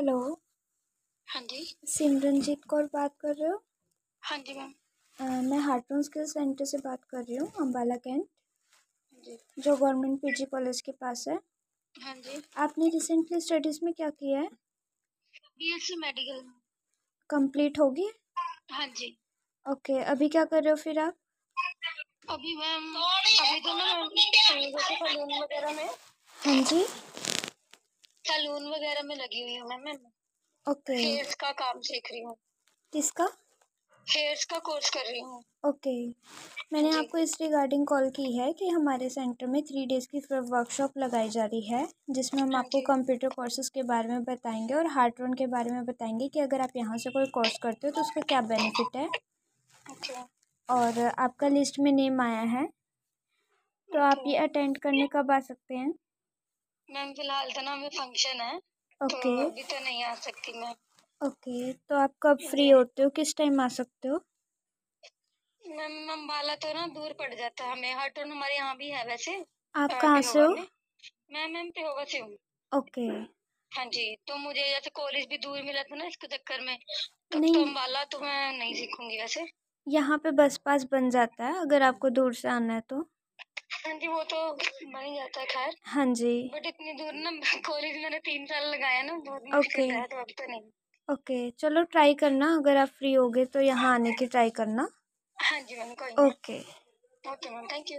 Hello. हाँ जी। सिमरनजीत कौर बात कर रहे हो? हाँ जी मैम। मैं हार्टून स्किल सेंटर से बात कर रही हूँ, अम्बाला कैंट, जी। जो गवर्नमेंट पीजी कॉलेज के पास है। हाँ जी। आपने रिसेंटली स्टडीज़ में क्या किया है? BSc medical. कंप्लीट होगी? हाँ जी। ओके, अभी क्या कर रहे हो फिर आप? अभी मैम अभी तो ना मैं जैसे हाँ जी। सैलून वगैरह में लगी हुई हूँ मैम। ओके। हेयर्स का काम सीख रही हूँ। किसका? हेयर्स का कोर्स कर रही हूँ। ओके, मैंने जी। आपको इस रिगार्डिंग कॉल की है कि हमारे सेंटर में 3 डेज़ की वर्कशॉप लगाई जा रही है, जिसमें हम हाँ आपको जी। कंप्यूटर कोर्सेज़ के बारे में बताएंगे और हार्टून के बारे में बताएंगे कि अगर आप यहाँ से कोई कोर्स करते हो तो उसका क्या बेनिफिट है। अच्छा। और आपका लिस्ट में नेम आया है, तो आप ये अटेंड करने कब आ सकते हैं? मैम फिलहाल तो ना हमें फंक्शन है, तो ओके। अभी तो नहीं आ सकती मैं। ओके, तो आप कब फ्री जी होते हो, किस टाइम आ सकते हो? मैम अम्बाला तो ना दूर पड़ जाता है हमें। हार्टून हमारे यहाँ भी है वैसे, आप कहाँ से पेहोवा हो? में। मैं मैम पेहोवा से हूँ। ओके। हाँ जी, तो मुझे जैसे कॉलेज भी दूर मिला था ना इसके चक्कर में, तब तो नहीं, अम्बाला तो मैं नहीं सीखूंगी वैसे। यहाँ पे बस पास बन जाता है अगर आपको दूर से आना है तो। हाँ जी, वो तो बन ही जाता है खैर। हाँ जी। बट इतनी दूर ना कॉलेज मैंने 3 साल लगाया ना, बहुत ओके। मुश्किल है, तो अभी तो नहीं। ओके, चलो ट्राई करना, अगर आप फ्री होगे तो यहाँ आने की ट्राई करना। हाँ जी मैम, कोई नहीं। Okay. Okay ma'am, thank you.